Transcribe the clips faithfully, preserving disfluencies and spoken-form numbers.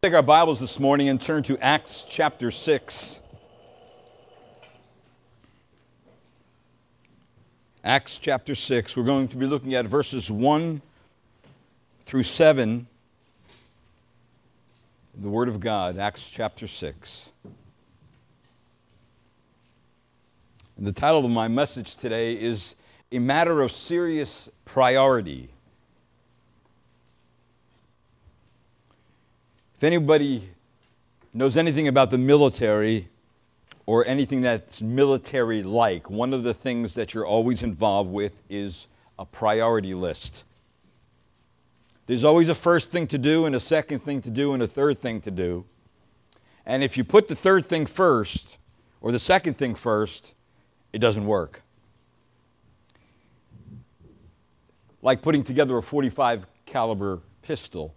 Take our Bibles this morning and turn to Acts chapter six. Acts chapter six. We're going to be looking at verses one through seven in the Word of God, Acts chapter six. And the title of my message today is A Matter of Serious Priority. If anybody knows anything about the military or anything that's military-like, one of the things that you're always involved with is a priority list. There's always a first thing to do and a second thing to do and a third thing to do. And if you put the third thing first or the second thing first, it doesn't work. Like putting together a forty-five caliber pistol.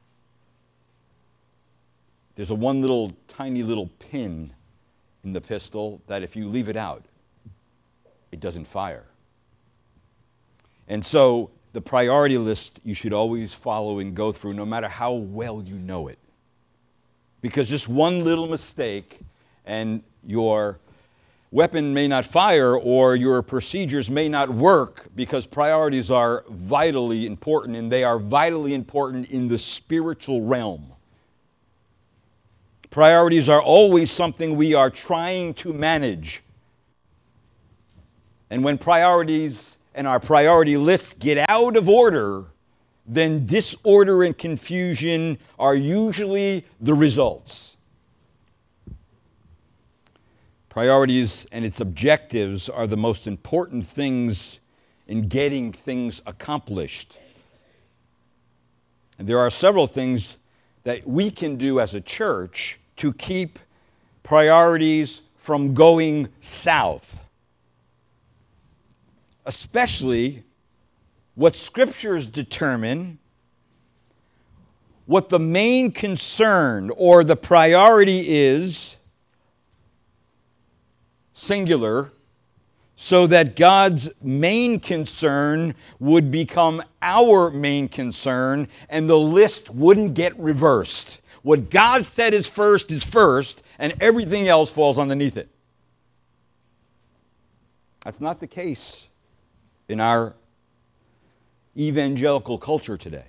There's a one little, tiny little pin in the pistol that if you leave it out, it doesn't fire. And so the priority list you should always follow and go through, no matter how well you know it. Because just one little mistake and your weapon may not fire or your procedures may not work, because priorities are vitally important, and they are vitally important in the spiritual realm. Priorities are always something we are trying to manage. And when priorities and our priority lists get out of order, then disorder and confusion are usually the results. Priorities and its objectives are the most important things in getting things accomplished. And there are several things that we can do as a church to keep priorities from going south. Especially what scriptures determine what the main concern or the priority is, singular, so that God's main concern would become our main concern and the list wouldn't get reversed. What God said is first is first, and everything else falls underneath it. That's not the case in our evangelical culture today.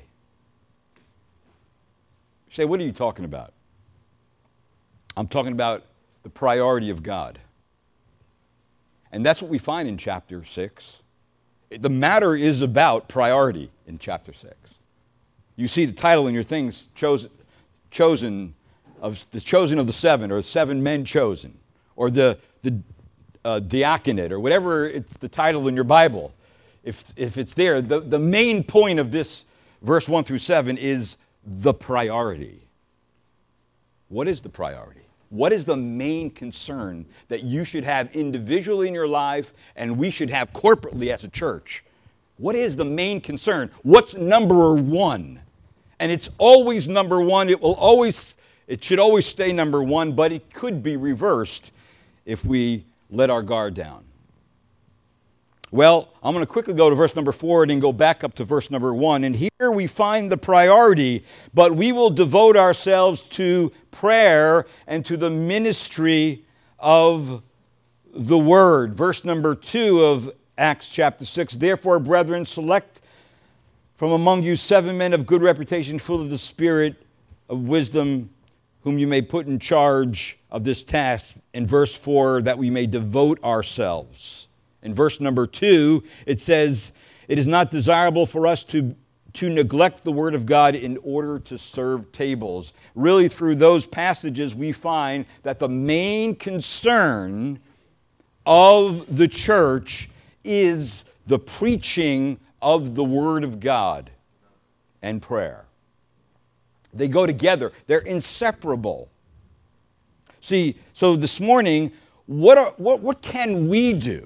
You say, what are you talking about? I'm talking about the priority of God. And that's what we find in chapter six. The matter is about priority in chapter six. You see the title in your things, chosen, chosen of the chosen of the seven, or seven men chosen, or the the uh, diaconate, or whatever it's the title in your Bible. If if it's there, the, the main point of this verse one through seven is the priority. What is the priority? What is the main concern that you should have individually in your life and we should have corporately as a church? What is the main concern? What's number one? And it's always number one. It will always, it should always stay number one, but it could be reversed if we let our guard down. Well, I'm going to quickly go to verse number four and then go back up to verse number one. And here we find the priority, but we will devote ourselves to prayer and to the ministry of the word. Verse number two of Acts chapter six, therefore, brethren, select from among you seven men of good reputation, full of the spirit of wisdom, whom you may put in charge of this task. In verse four, that we may devote ourselves. In verse number two, it says, it is not desirable for us to, to neglect the word of God in order to serve tables. Really, through those passages, we find that the main concern of the church is the preaching of the word of God and prayer. They go together. They're inseparable. See, so this morning, what are, what, what can we do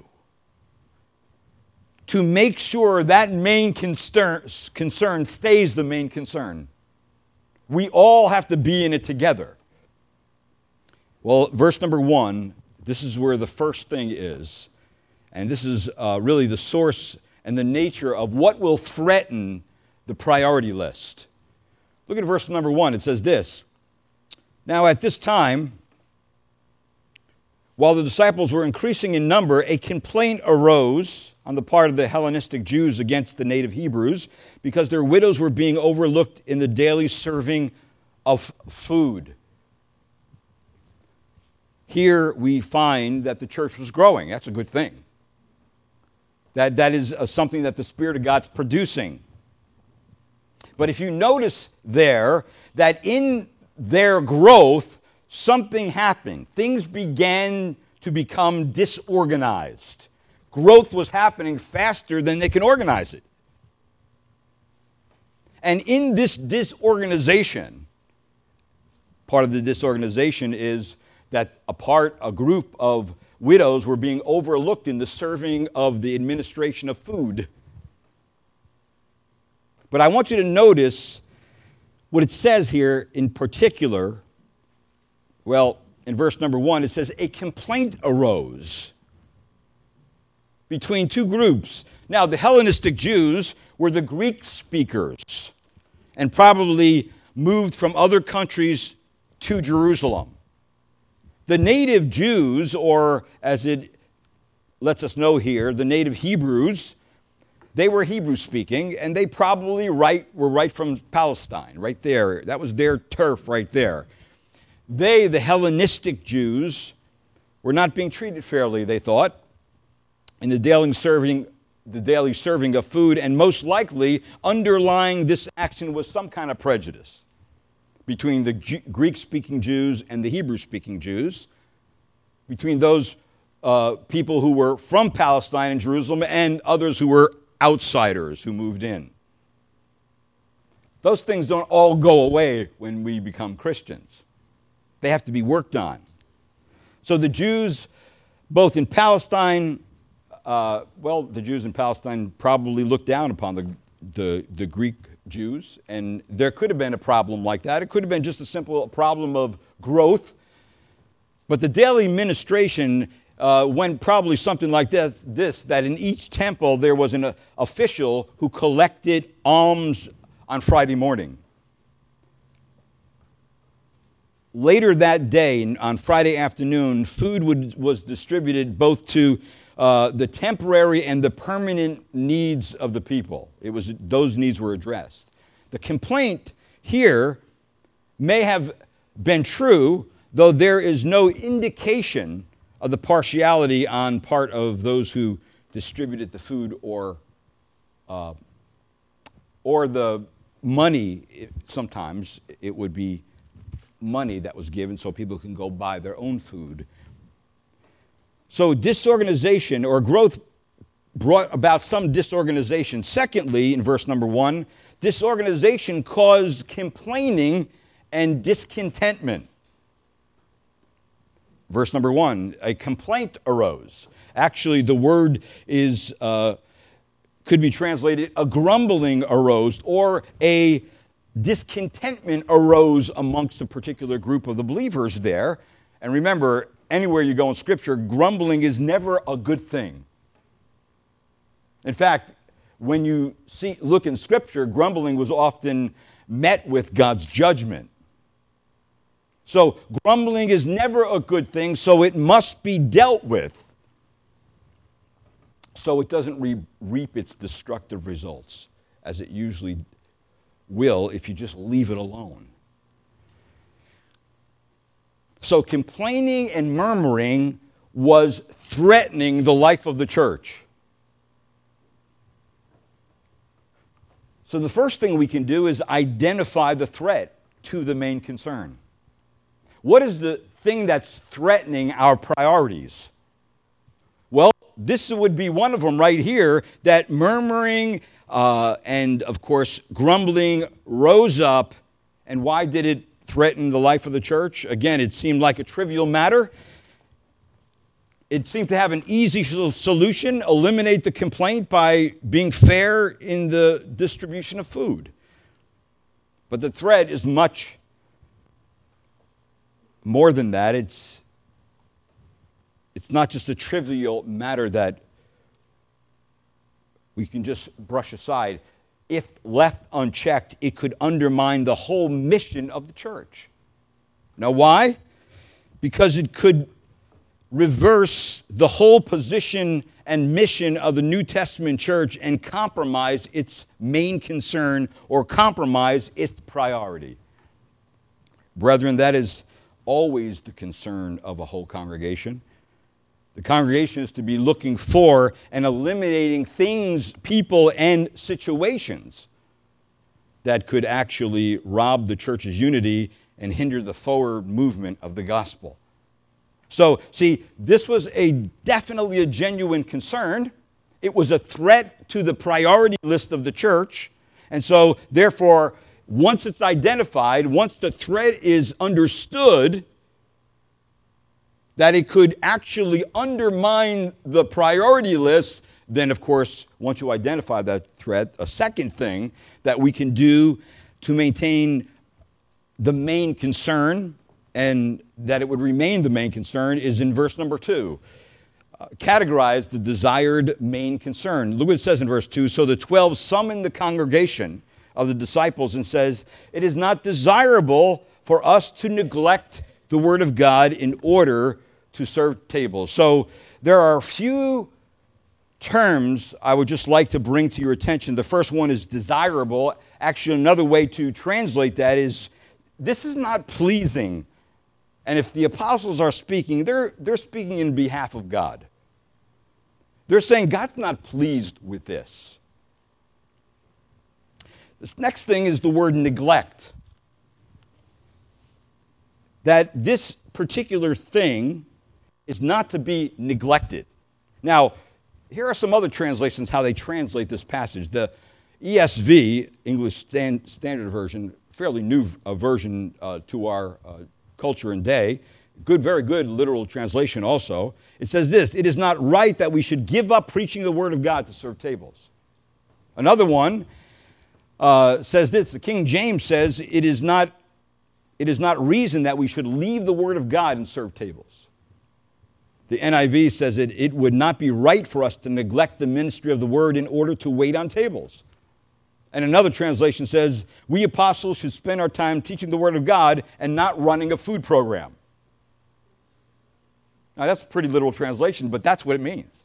to make sure that main concern, concern stays the main concern? We all have to be in it together. Well, verse number one, this is where the first thing is. And this is uh, really the source and the nature of what will threaten the priority list. Look at verse number one. It says this, Now, at this time, while the disciples were increasing in number, a complaint arose on the part of the Hellenistic Jews against the native Hebrews because their widows were being overlooked in the daily serving of food. Here we find that the church was growing. That's a good thing. That, that is uh, something that the Spirit of God's producing. But if you notice there that in their growth, something happened. Things began to become disorganized. Growth was happening faster than they can organize it. And in this disorganization, part of the disorganization is that a part, a group of widows were being overlooked in the serving of the administration of food. But I want you to notice what it says here in particular. Well, in verse number one, it says, a complaint arose between two groups. Now, the Hellenistic Jews were the Greek speakers and probably moved from other countries to Jerusalem. The native Jews, or as it lets us know here, the native Hebrews, they were Hebrew-speaking, and they probably right, were right from Palestine, right there. That was their turf right there. They, the Hellenistic Jews, were not being treated fairly, they thought, in the daily serving, the daily serving of food, and most likely underlying this action was some kind of prejudice between the G- Greek-speaking Jews and the Hebrew-speaking Jews, between those uh, people who were from Palestine and Jerusalem and others who were outsiders who moved in. Those things don't all go away when we become Christians. They have to be worked on. So the Jews, both in Palestine, uh, well, the Jews in Palestine probably looked down upon the, the, the Greek Jews, and there could have been a problem like that. It could have been just a simple problem of growth. But the daily ministration uh, went probably something like this, this, that in each temple there was an uh, official who collected alms on Friday morning. Later that day, on Friday afternoon, food would, was distributed both to uh, the temporary and the permanent needs of the people. It was those needs were addressed. The complaint here may have been true, though there is no indication of the partiality on part of those who distributed the food or uh, or the money. Sometimes it would be money that was given so people can go buy their own food. So disorganization or growth brought about some disorganization. Secondly, in verse number one, disorganization caused complaining and discontentment. Verse number one, a complaint arose. Actually, the word is uh, could be translated a grumbling arose, or a discontentment arose amongst a particular group of the believers there. And remember, anywhere you go in Scripture, grumbling is never a good thing. In fact, when you see look in Scripture, grumbling was often met with God's judgment. So grumbling is never a good thing, so it must be dealt with, so it doesn't re- reap its destructive results, as it usually will if you just leave it alone. So complaining and murmuring was threatening the life of the church. So the first thing we can do is identify the threat to the main concern. What is the thing that's threatening our priorities? Well, this would be one of them right here, that murmuring uh, and, of course, grumbling rose up. And why did it threaten the life of the church? Again, it seemed like a trivial matter. It seemed to have an easy solution: eliminate the complaint by being fair in the distribution of food. But the threat is much more than that. It's, it's not just a trivial matter that we can just brush aside. If left unchecked, it could undermine the whole mission of the church. Now, why? Because it could reverse the whole position and mission of the New Testament church and compromise its main concern or compromise its priority. Brethren, that is always the concern of a whole congregation. The congregation is to be looking for and eliminating things, people, and situations that could actually rob the church's unity and hinder the forward movement of the gospel. So, see, this was a definitely a genuine concern. It was a threat to the priority list of the church. And so, therefore, once it's identified, once the threat is understood, that it could actually undermine the priority list, then, of course, once you identify that threat, a second thing that we can do to maintain the main concern and that it would remain the main concern is in verse number two. Uh, categorize the desired main concern. Look what it says in verse two. So the twelve summoned the congregation of the disciples and says, it is not desirable for us to neglect the word of God in order to serve tables. So there are a few terms I would just like to bring to your attention. The first one is desirable. Actually, another way to translate that is, this is not pleasing. And if the apostles are speaking, they're, they're speaking in behalf of God. They're saying God's not pleased with this. This next thing is the word neglect. That this particular thing is not to be neglected. Now, here are some other translations, how they translate this passage. The E S V, English Stand, Standard Version, fairly new uh, version uh, to our uh, culture and day. Good, very good literal translation also. It says this, it is not right that we should give up preaching the word of God to serve tables. Another one uh, says this, the King James says, it is not, it is not reason that we should leave the word of God and serve tables. The N I V says it, it would not be right for us to neglect the ministry of the word in order to wait on tables. And another translation says, we apostles should spend our time teaching the word of God and not running a food program. Now, that's a pretty literal translation, but that's what it means.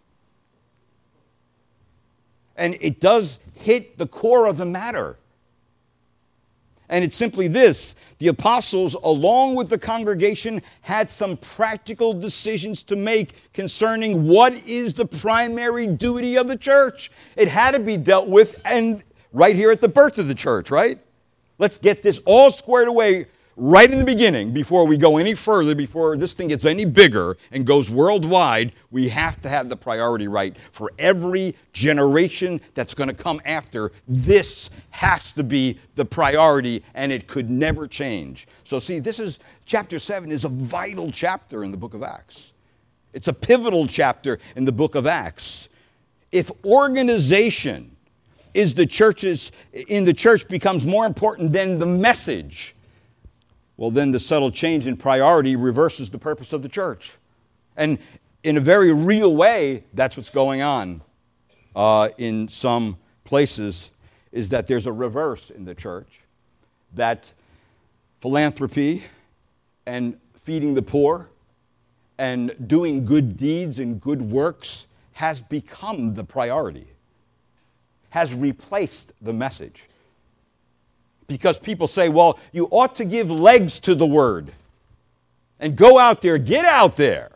And it does hit the core of the matter. And it's simply this, the apostles, along with the congregation, had some practical decisions to make concerning what is the primary duty of the church. It had to be dealt with, and right here at the birth of the church, right? Let's get this all squared away right in the beginning before we go any further, before this thing gets any bigger and goes worldwide. We have to have the priority right for every generation that's going to come after. This has to be the priority, and it could never change. So see, this is, chapter seven is a vital chapter in the book of Acts. It's a pivotal chapter in the book of Acts. If organization is the church's, in the church becomes more important than the message, well, then the subtle change in priority reverses the purpose of the church. And in a very real way, that's what's going on uh, in some places, is that there's a reverse in the church, that philanthropy and feeding the poor and doing good deeds and good works has become the priority, has replaced the message. Because people say, well, you ought to give legs to the word. And go out there, get out there.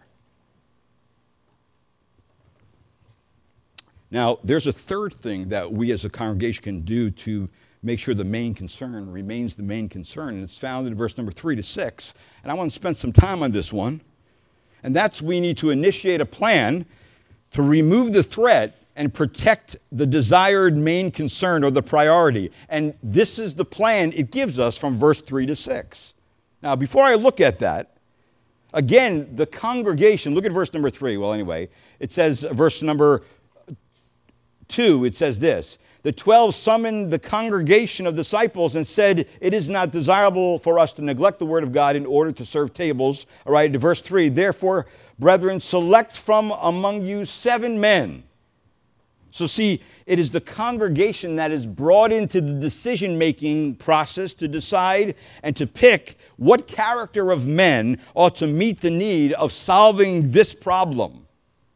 Now, there's a third thing that we as a congregation can do to make sure the main concern remains the main concern. And it's found in verse number three to six. And I want to spend some time on this one. And that's we need to initiate a plan to remove the threat and protect the desired main concern or the priority. And this is the plan it gives us from verse three to six. Now, before I look at that, again, the congregation, look at verse number three. Well, anyway, it says, verse number two, it says this, the twelve summoned the congregation of disciples and said, it is not desirable for us to neglect the word of God in order to serve tables. All right, verse three, therefore, brethren, select from among you seven men. So see, it is the congregation that is brought into the decision-making process to decide and to pick what character of men ought to meet the need of solving this problem.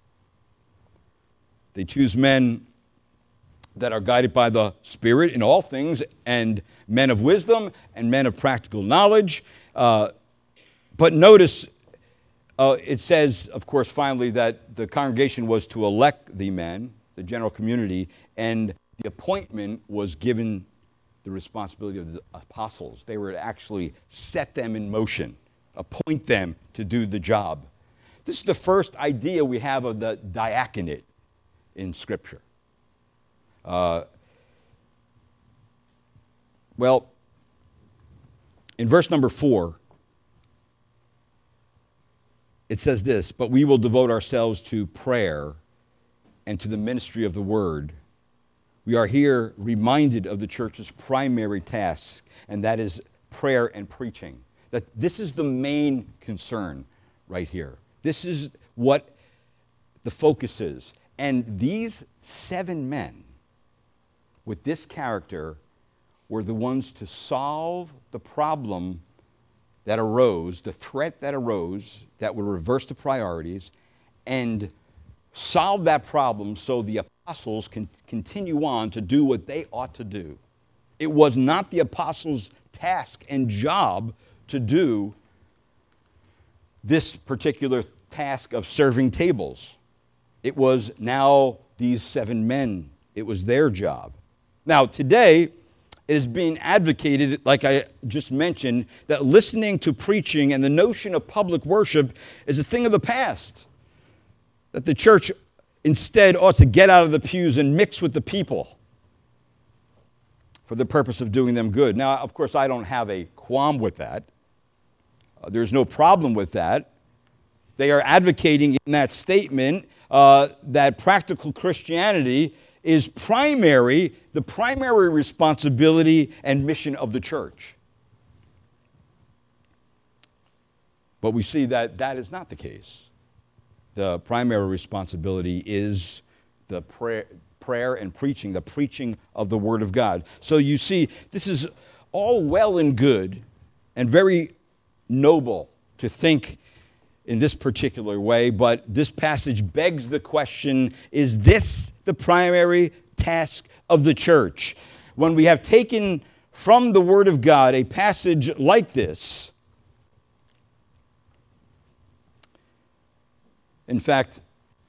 They choose men that are guided by the Spirit in all things, and men of wisdom and men of practical knowledge. Uh, but notice, uh, it says, of course, finally, that the congregation was to elect the men, the general community, and the appointment was given the responsibility of the apostles. They were to actually set them in motion, appoint them to do the job. This is the first idea we have of the diaconate in Scripture. Uh, well, in verse number four, it says this, "But we will devote ourselves to prayer and to the ministry of the word." We are here reminded of the church's primary task, and that is prayer and preaching. That this is the main concern right here. This is what the focus is. And these seven men with this character were the ones to solve the problem that arose, the threat that arose, that would reverse the priorities, and solve that problem so the apostles can continue on to do what they ought to do. It was not the apostles' task and job to do this particular task of serving tables. It was now these seven men. It was their job. Now, today, it is being advocated, like I just mentioned, that listening to preaching and the notion of public worship is a thing of the past. That the church instead ought to get out of the pews and mix with the people for the purpose of doing them good. Now, of course, I don't have a qualm with that. Uh, there's no problem with that. They are advocating in that statement uh, that practical Christianity is primary, the primary responsibility and mission of the church. But we see that that is not the case. The primary responsibility is the prayer, prayer and preaching, the preaching of the Word of God. So you see, this is all well and good and very noble to think in this particular way, but this passage begs the question, is this the primary task of the church? When we have taken from the Word of God a passage like this, in fact,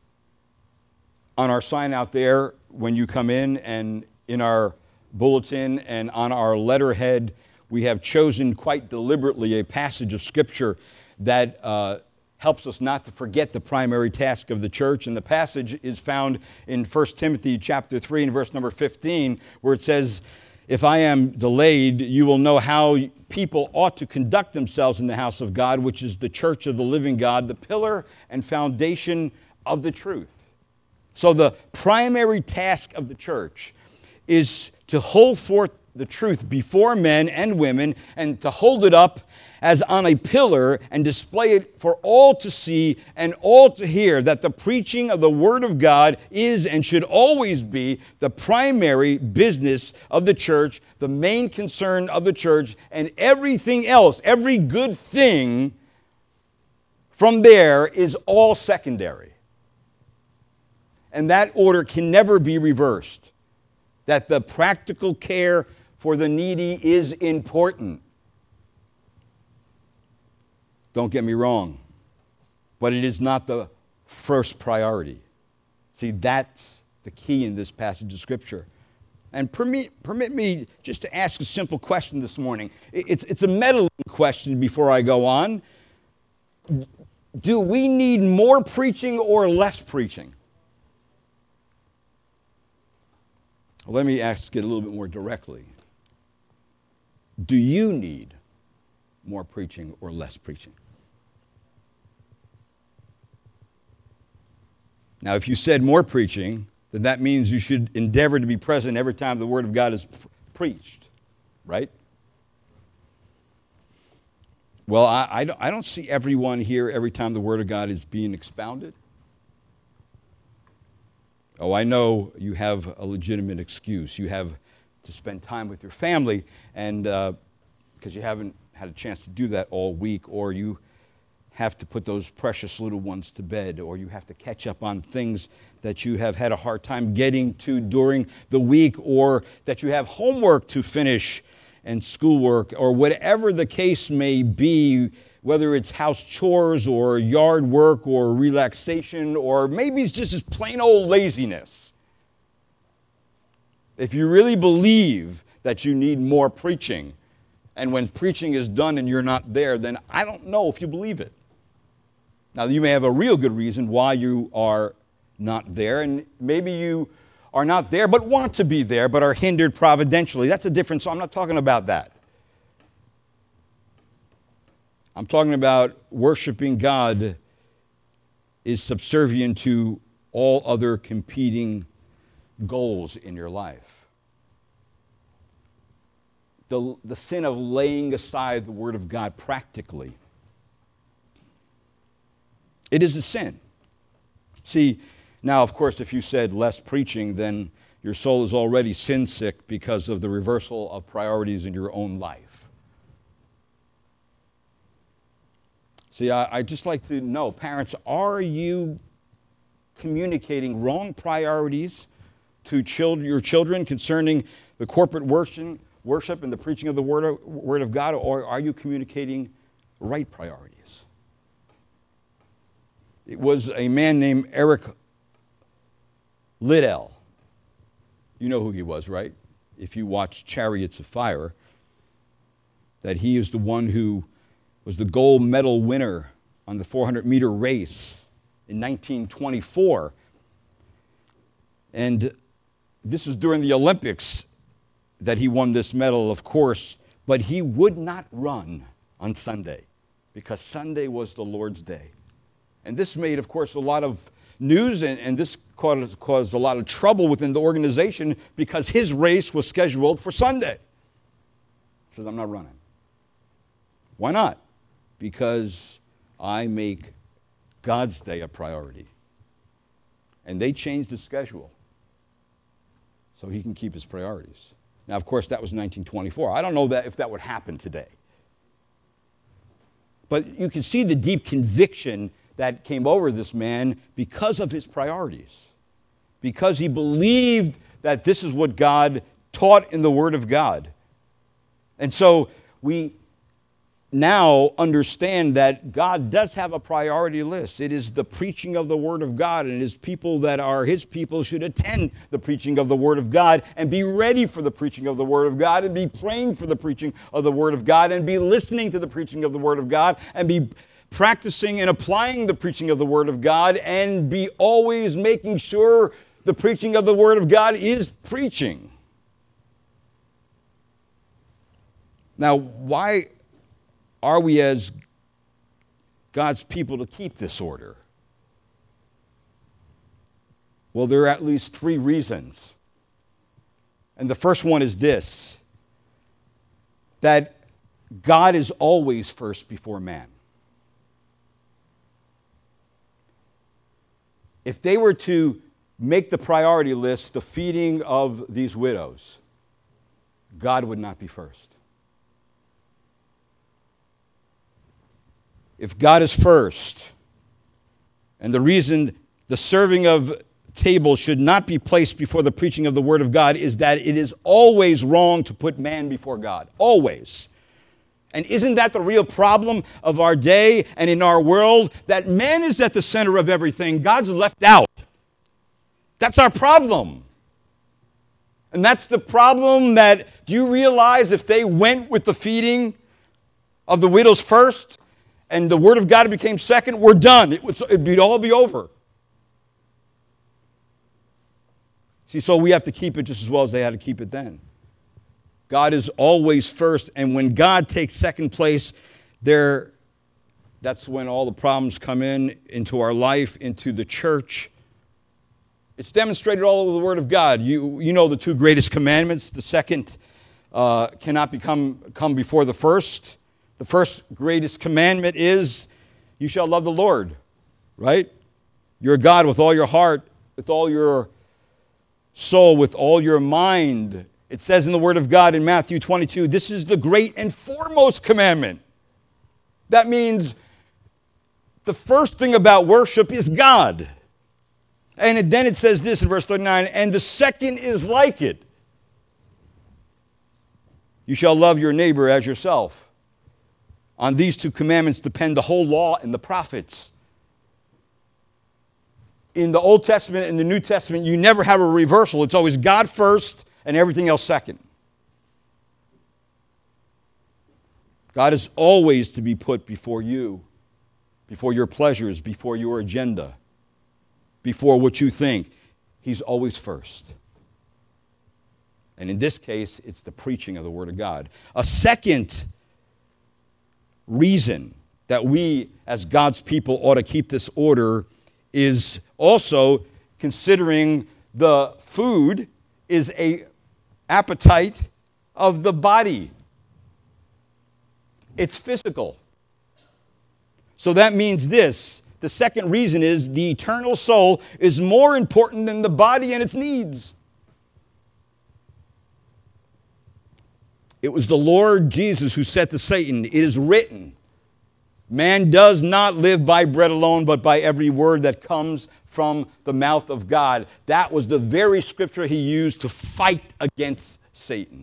on our sign out there, when you come in, and in our bulletin and on our letterhead, we have chosen quite deliberately a passage of Scripture that uh, helps us not to forget the primary task of the church. And the passage is found in First Timothy chapter three and verse number fifteen, where it says, "If I am delayed, you will know how people ought to conduct themselves in the house of God, which is the church of the living God, the pillar and foundation of the truth." So the primary task of the church is to hold forth the truth before men and women, and to hold it up as on a pillar and display it for all to see and all to hear, that the preaching of the Word of God is and should always be the primary business of the church, the main concern of the church, and everything else, every good thing from there is all secondary. And that order can never be reversed, that the practical care for the needy is important. Don't get me wrong, but it is not the first priority. See, that's the key in this passage of Scripture. And permit, permit me just to ask a simple question this morning. It's, it's a meddling question before I go on. Do we need more preaching or less preaching? Well, let me ask it a little bit more directly. Do you need more preaching or less preaching? Now, if you said more preaching, then that means you should endeavor to be present every time the Word of God is pr- preached, right? Well, I, I, don't, I don't see everyone here every time the Word of God is being expounded. Oh, I know you have a legitimate excuse. You have to spend time with your family, and uh, because you haven't had a chance to do that all week, or you have to put those precious little ones to bed, or you have to catch up on things that you have had a hard time getting to during the week, or that you have homework to finish and schoolwork, or whatever the case may be, whether it's house chores or yard work or relaxation, or maybe it's just plain old laziness. If you really believe that you need more preaching, and when preaching is done and you're not there, then I don't know if you believe it. Now, you may have a real good reason why you are not there, and maybe you are not there but want to be there but are hindered providentially. That's a difference. So I'm not talking about that. I'm talking about worshiping God is subservient to all other competing goals in your life. The, the sin of laying aside the Word of God practically. It is a sin. See, now, of course, if you said less preaching, then your soul is already sin sick because of the reversal of priorities in your own life. See, I, I just like to know, parents, are you communicating wrong priorities to child, your children concerning the corporate worship, worship and the preaching of the Word of, Word of God, or are you communicating right priorities? It was a man named Eric Liddell. You know who he was, right? If you watch Chariots of Fire, that he is the one who was the gold medal winner on the four hundred meter race in nineteen twenty-four. And this was during the Olympics that he won this medal, of course, but he would not run on Sunday because Sunday was the Lord's day. And this made, of course, a lot of news, and, and this caused, caused a lot of trouble within the organization because his race was scheduled for Sunday. He says, I'm not running. Why not? Because I make God's day a priority. And they changed the schedule so he can keep his priorities. Now, of course, that was nineteen twenty-four. I don't know that if that would happen today. But you can see the deep conviction that came over this man because of his priorities. Because he believed that this is what God taught in the Word of God. And so we now understand that God does have a priority list. It is the preaching of the Word of God, and his people that are his people should attend the preaching of the Word of God and be ready for the preaching of the Word of God and be praying for the preaching of the Word of God and be listening to the preaching of the Word of God and be practicing and applying the preaching of the Word of God and be always making sure the preaching of the Word of God is preaching. Now, why are we as God's people to keep this order? Well, there are at least three reasons. And the first one is this, that God is always first before man. If they were to make the priority list the feeding of these widows, God would not be first. If God is first, and the reason the serving of tables should not be placed before the preaching of the Word of God is that it is always wrong to put man before God. Always. And isn't that the real problem of our day and in our world? That man is at the center of everything. God's left out. That's our problem. And that's the problem that, do you realize if they went with the feeding of the widows first, and the Word of God became second, we're done. It would it'd all be over. See, so we have to keep it just as well as they had to keep it then. God is always first, and when God takes second place, there, that's when all the problems come in, into our life, into the church. It's demonstrated all over the Word of God. You, you know the two greatest commandments. The second uh, cannot become come before the first. The first greatest commandment is, you shall love the Lord, right? Your God with all your heart, with all your soul with all your mind. It says in the Word of God in Matthew twenty-two, this is the great and foremost commandment. That means the first thing about worship is God. And then it says this in verse thirty-nine, and the second is like it. You shall love your neighbor as yourself. On these two commandments depend the whole law and the prophets. In the Old Testament and the New Testament, you never have a reversal. It's always God first and everything else second. God is always to be put before you, before your pleasures, before your agenda, before what you think. He's always first. And in this case, it's the preaching of the Word of God. A second reason that we, as God's people, ought to keep this order is also considering the food is a appetite of the body. It's physical. So that means this. The second reason is the eternal soul is more important than the body and its needs. It was the Lord Jesus who said to Satan, it is written, man does not live by bread alone, but by every word that comes from the mouth of God. That was the very scripture he used to fight against Satan.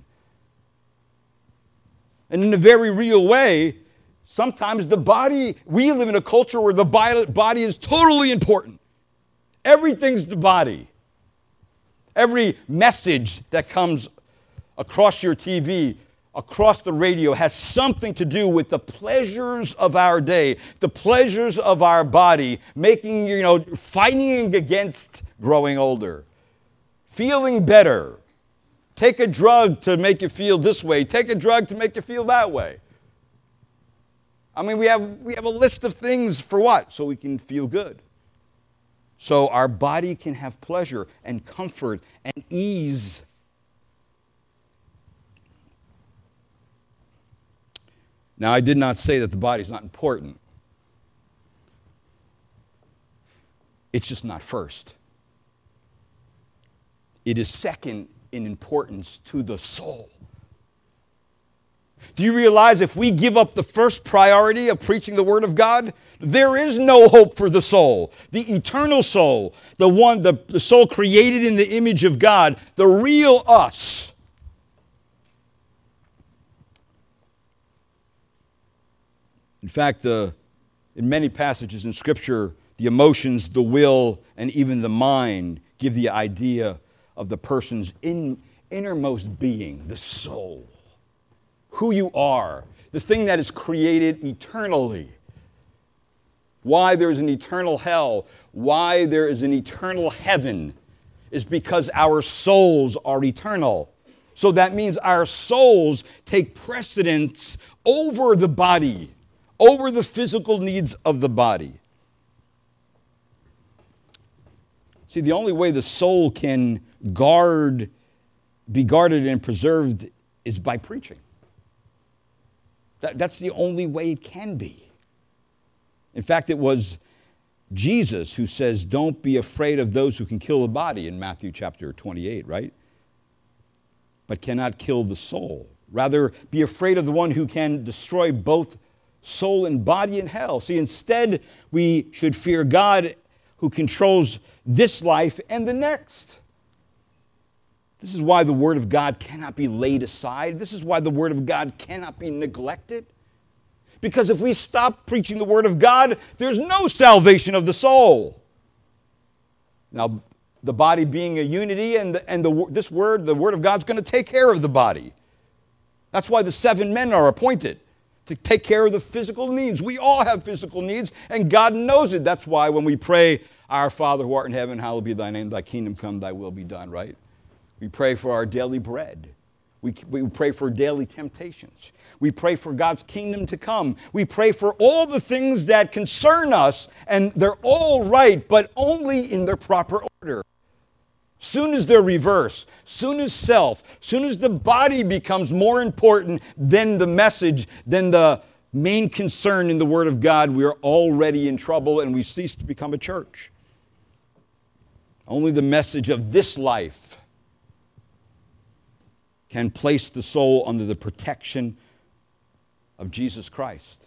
And in a very real way, sometimes the body, we live in a culture where the body is totally important. Everything's the body. Every message that comes across your T V, across the radio, has something to do with the pleasures of our day, the pleasures of our body, making, you know, fighting against growing older, feeling better. Take a drug to make you feel this way. Take a drug to make you feel that way. I mean, we have, we have a list of things for what? So we can feel good. So our body can have pleasure and comfort and ease. Now, I did not say that the body is not important. It's just not first. It is second in importance to the soul. Do you realize if we give up the first priority of preaching the Word of God, there is no hope for the soul, the eternal soul, the one, the, the soul created in the image of God, the real us. In fact, the, in many passages in Scripture, the emotions, the will, and even the mind give the idea of the person's in, innermost being, the soul. Who you are, the thing that is created eternally. Why there's an eternal hell, why there is an eternal heaven, is because our souls are eternal. So that means our souls take precedence over the body, over the physical needs of the body. See, the only way the soul can guard, be guarded and preserved is by preaching. That, that's the only way it can be. In fact, it was Jesus who says, don't be afraid of those who can kill the body in Matthew chapter twenty-eight, right? But cannot kill the soul. Rather, be afraid of the one who can destroy both soul and body in hell. See, instead, we should fear God who controls this life and the next. This is why the Word of God cannot be laid aside. This is why the Word of God cannot be neglected. Because if we stop preaching the Word of God, there's no salvation of the soul. Now, the body being a unity, and, the, and the, this Word, the Word of God's going to take care of the body. That's why the seven men are appointed, to take care of the physical needs. We all have physical needs, and God knows it. That's why when we pray, our Father who art in heaven, hallowed be thy name, thy kingdom come, thy will be done, right? We pray for our daily bread. We, we pray for daily temptations. We pray for God's kingdom to come. We pray for all the things that concern us, and they're all right, but only in their proper order. Soon as they're reversed, soon as self, soon as the body becomes more important than the message, than the main concern in the Word of God, we are already in trouble and we cease to become a church. Only the message of this life can place the soul under the protection of Jesus Christ.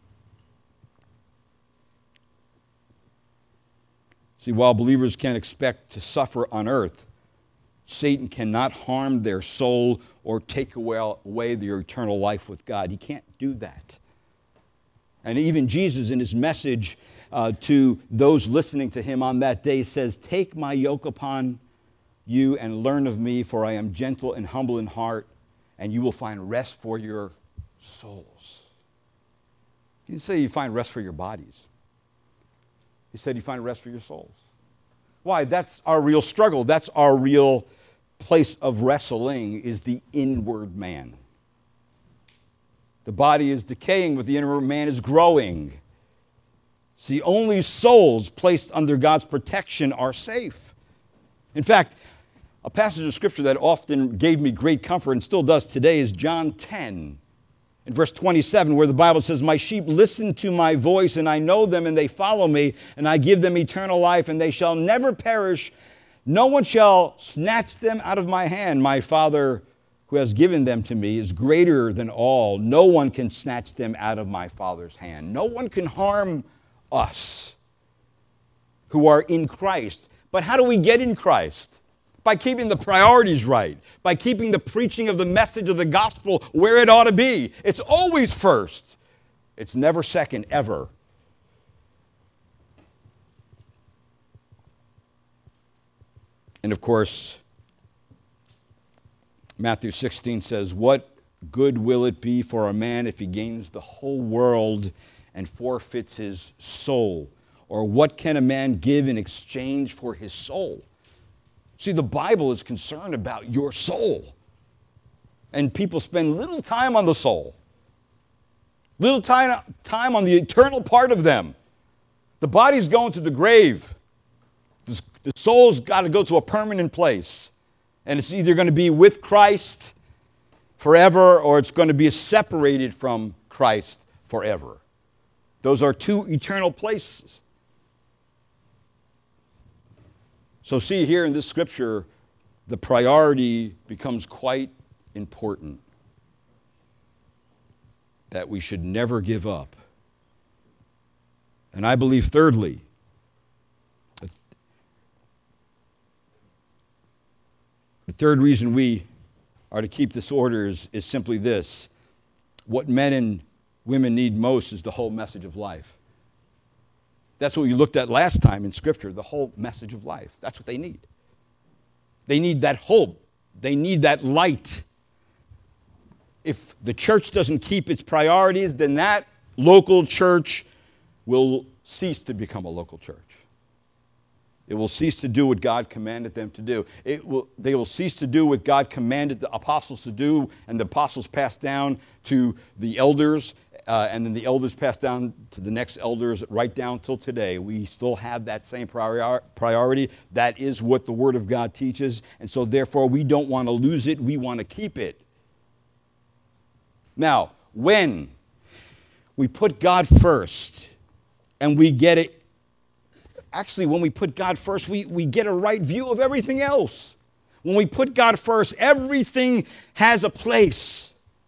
See, while believers can expect to suffer on earth, Satan cannot harm their soul or take away their eternal life with God. He can't do that. And even Jesus, in his message uh, to those listening to him on that day, says, "Take my yoke upon you and learn of me, for I am gentle and humble in heart, and you will find rest for your souls." He didn't say you find rest for your bodies. He said you find rest for your souls. Why? That's our real struggle. That's our real place of wrestling, is the inward man. The body is decaying, but the inward man is growing. See, only souls placed under God's protection are safe. In fact, a passage of Scripture that often gave me great comfort and still does today is John ten. In verse twenty-seven, where the Bible says, "My sheep listen to my voice, and I know them, and they follow me, and I give them eternal life, and they shall never perish. No one shall snatch them out of my hand. My Father, who has given them to me, is greater than all. No one can snatch them out of my Father's hand." No one can harm us who are in Christ. But how do we get in Christ? By keeping the priorities right, by keeping the preaching of the message of the gospel where it ought to be. It's always first. It's never second, ever. And of course, Matthew sixteen says, "What good will it be for a man if he gains the whole world and forfeits his soul? Or what can a man give in exchange for his soul?" See, the Bible is concerned about your soul. And people spend little time on the soul. Little time, time on the eternal part of them. The body's going to the grave. The, the soul's got to go to a permanent place. And it's either going to be with Christ forever, or it's going to be separated from Christ forever. Those are two eternal places. So see, here in this scripture, the priority becomes quite important. That we should never give up. And I believe, thirdly, the third reason we are to keep this order is, is simply this. What men and women need most is the whole message of life. That's what we looked at last time in Scripture, the whole message of life. That's what they need. They need that hope. They need that light. If the church doesn't keep its priorities, then that local church will cease to become a local church. It will cease to do what God commanded them to do. It will, they will cease to do what God commanded the apostles to do, and the apostles passed down to the elders, uh, and then the elders passed down to the next elders, right down till today. We still have that same priori- priority. That is what the Word of God teaches, and so therefore we don't want to lose it. We want to keep it. Now, when we put God first, and we get it, actually, when we put God first, we, we get a right view of everything else. When we put God first, everything has a place.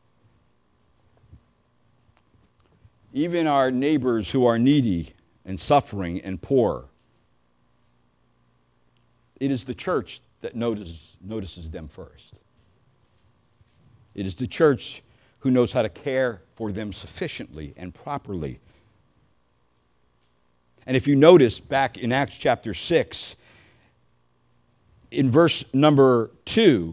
Even our neighbors who are needy and suffering and poor. It is the church that notices, notices them first. It is the church who knows how to care for them sufficiently and properly. And if you notice back in Acts chapter six, in verse number two,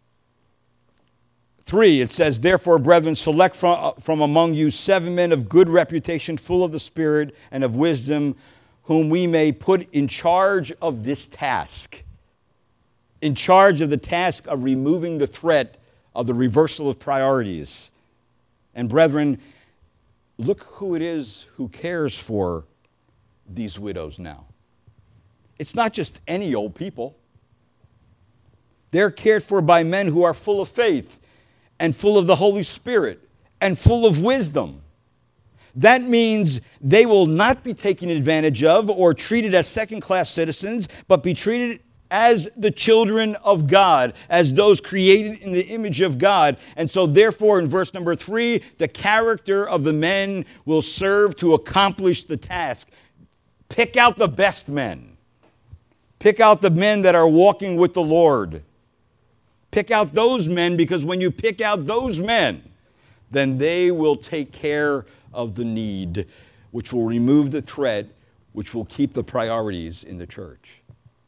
three, it says, "Therefore, brethren, select from, from among you seven men of good reputation, full of the Spirit and of wisdom, whom we may put in charge of this task." In charge of the task of removing the threat of the reversal of priorities. And brethren, look who it is who cares for these widows now. It's not just any old people. They're cared for by men who are full of faith and full of the Holy Spirit and full of wisdom. That means they will not be taken advantage of or treated as second-class citizens, but be treated as the children of God, as those created in the image of God. And so therefore, in verse number three, the character of the men will serve to accomplish the task. Pick out the best men. Pick out the men that are walking with the Lord. Pick out those men, because when you pick out those men, then they will take care of the need, which will remove the threat, which will keep the priorities in the church.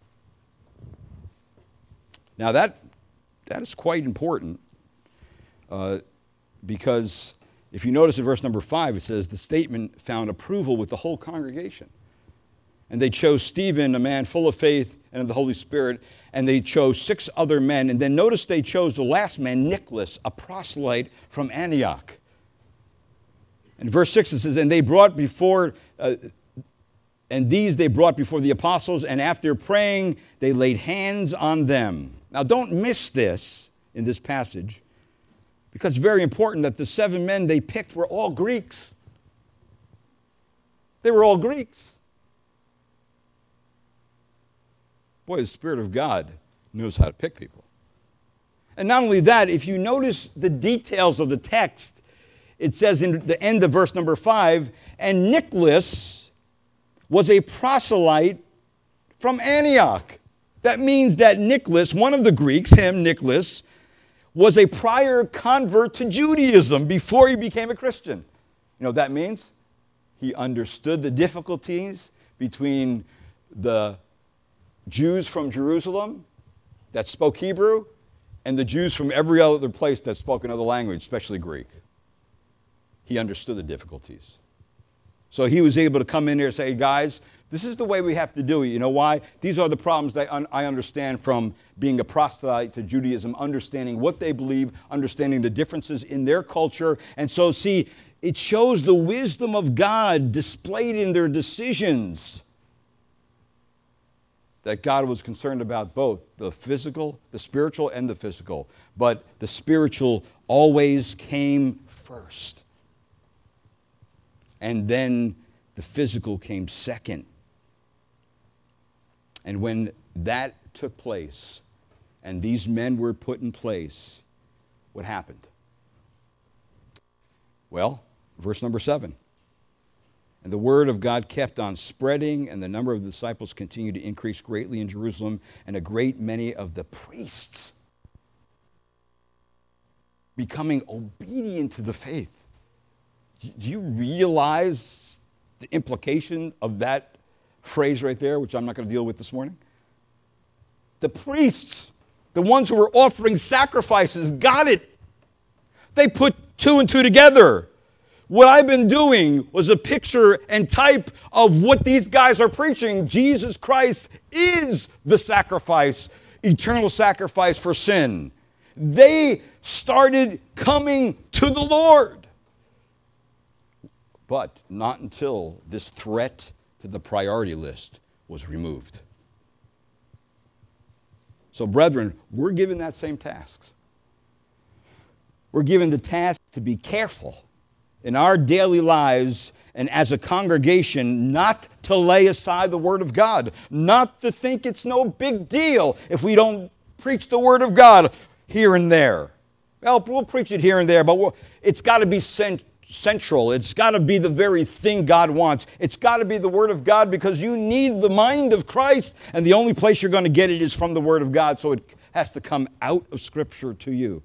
Now that, that is quite important, uh, because if you notice in verse number five, it says, the statement found approval with the whole congregation. And they chose Stephen, a man full of faith and of the Holy Spirit, and they chose six other men. And then notice they chose the last man, Nicholas, a proselyte from Antioch. In verse six it says, and they brought before, uh, and these they brought before the apostles, and after praying, they laid hands on them. Now don't miss this in this passage, because it's very important that the seven men they picked were all Greeks. They were all Greeks. Boy, the Spirit of God knows how to pick people. And not only that, if you notice the details of the text, it says in the end of verse number five, and Nicholas was a proselyte from Antioch. That means that Nicholas, one of the Greeks, him, Nicholas, was a prior convert to Judaism before he became a Christian. You know what that means? He understood the difficulties between the Jews from Jerusalem that spoke Hebrew and the Jews from every other place that spoke another language, especially Greek. He understood the difficulties. So he was able to come in there and say, guys, this is the way we have to do it. You know why? These are the problems that I understand from being a proselyte to Judaism, understanding what they believe, understanding the differences in their culture. And so, see, it shows the wisdom of God displayed in their decisions, that God was concerned about both the physical, the spiritual, and the physical. But the spiritual always came first. And then the physical came second. And when that took place, and these men were put in place, what happened? Well, verse number seven. And the word of God kept on spreading, and the number of the disciples continued to increase greatly in Jerusalem, and a great many of the priests becoming obedient to the faith. Do you realize the implication of that phrase right there, which I'm not going to deal with this morning? The priests, the ones who were offering sacrifices, got it. They put two and two together. What I've been doing was a picture and type of what these guys are preaching. Jesus Christ is the sacrifice, eternal sacrifice for sin. They started coming to the Lord. But not until this threat to the priority list was removed. So, brethren, we're given that same task. We're given the task to be careful in our daily lives and as a congregation not to lay aside the Word of God, not to think it's no big deal if we don't preach the Word of God here and there. Well, we'll preach it here and there, but it's got to be cent- central. It's got to be the very thing God wants. It's got to be the Word of God, because you need the mind of Christ, and the only place you're going to get it is from the Word of God, so it has to come out of Scripture to you.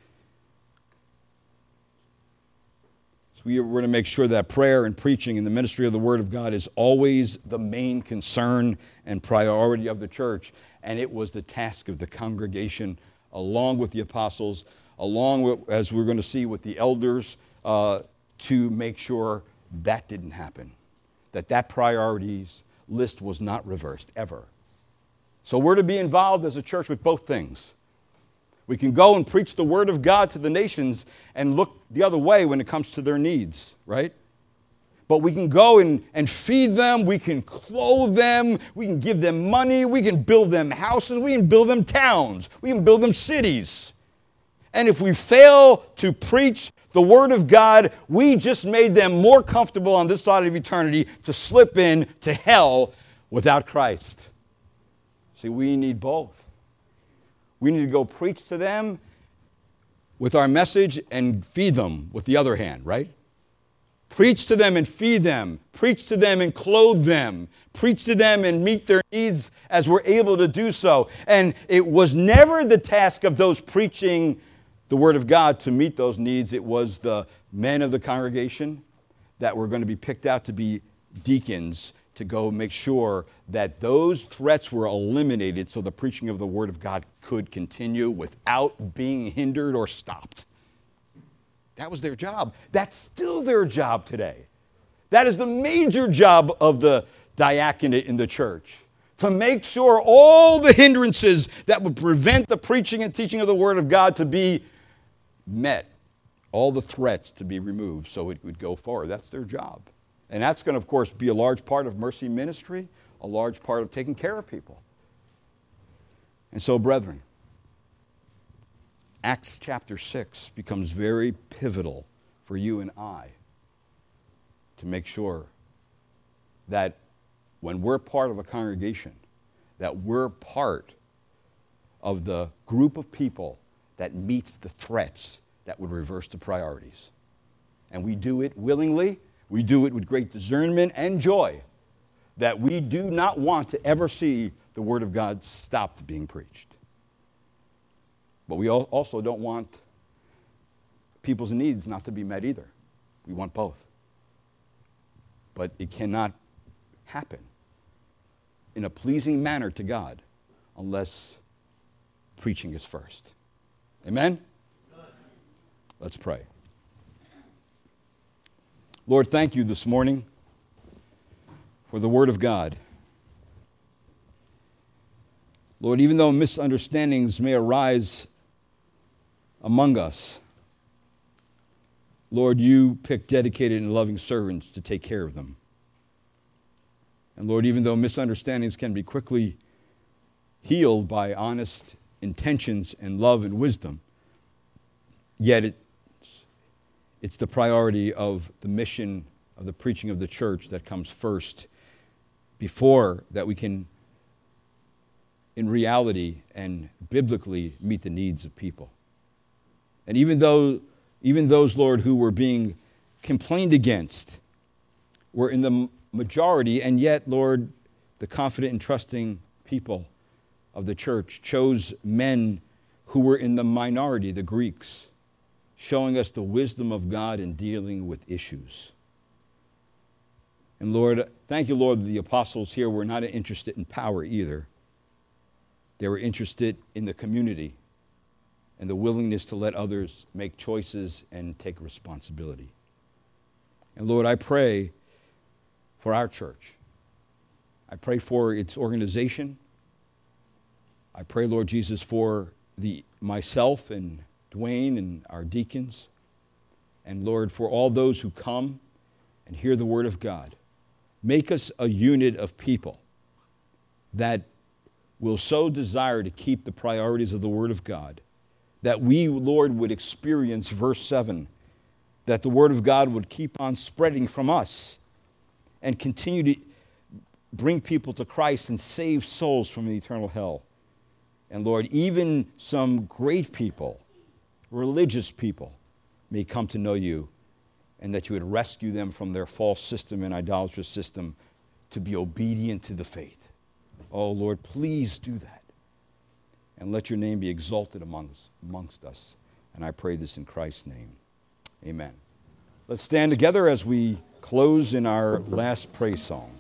We're going to make sure that prayer and preaching and the ministry of the Word of God is always the main concern and priority of the church. And it was the task of the congregation, along with the apostles, along with, as we're going to see, with the elders, uh, to make sure that didn't happen, that that priorities list was not reversed, ever. So we're to be involved as a church with both things. We can go and preach the Word of God to the nations and look the other way when it comes to their needs, right? But we can go and, and feed them, we can clothe them, we can give them money, we can build them houses, we can build them towns, we can build them cities. And if we fail to preach the Word of God, we just made them more comfortable on this side of eternity to slip in to hell without Christ. See, we need both. We need to go preach to them with our message and feed them with the other hand, right? Preach to them and feed them. Preach to them and clothe them. Preach to them and meet their needs as we're able to do so. And it was never the task of those preaching the Word of God to meet those needs. It was the men of the congregation that were going to be picked out to be deacons to go make sure that those threats were eliminated so the preaching of the Word of God could continue without being hindered or stopped. That was their job. That's still their job today. That is the major job of the diaconate in the church, to make sure all the hindrances that would prevent the preaching and teaching of the Word of God to be met, all the threats to be removed so it would go forward. That's their job. And that's going to, of course, be a large part of mercy ministry, a large part of taking care of people. And so, brethren, Acts chapter six becomes very pivotal for you and I to make sure that when we're part of a congregation, that we're part of the group of people that meets the threats that would reverse the priorities. And we do it willingly. We do it with great discernment and joy, that we do not want to ever see the Word of God stopped being preached. But we also don't want people's needs not to be met either. We want both. But it cannot happen in a pleasing manner to God unless preaching is first. Amen? Let's pray. Lord, thank you this morning for the Word of God. Lord, even though misunderstandings may arise among us, Lord, you pick dedicated and loving servants to take care of them. And Lord, even though misunderstandings can be quickly healed by honest intentions and love and wisdom, yet it It's the priority of the mission of the preaching of the church that comes first before that we can, in reality and biblically, meet the needs of people. And even though, even those, Lord, who were being complained against were in the majority, and yet, Lord, the confident and trusting people of the church chose men who were in the minority, the Greeks, showing us the wisdom of God in dealing with issues. And Lord, thank you, Lord, that the apostles here were not interested in power either. They were interested in the community and the willingness to let others make choices and take responsibility. And Lord, I pray for our church. I pray for its organization. I pray, Lord Jesus, for the myself and Dwayne and our deacons, and Lord, for all those who come and hear the Word of God. Make us a unit of people that will so desire to keep the priorities of the Word of God, that we, Lord, would experience verse seven, that the Word of God would keep on spreading from us and continue to bring people to Christ and save souls from the eternal hell. And Lord, even some great people, religious people, may come to know you, and that you would rescue them from their false system and idolatrous system to be obedient to the faith. Oh Lord, please do that. And let your name be exalted amongst, amongst us. And I pray this in Christ's name. Amen. Let's stand together as we close in our last praise song.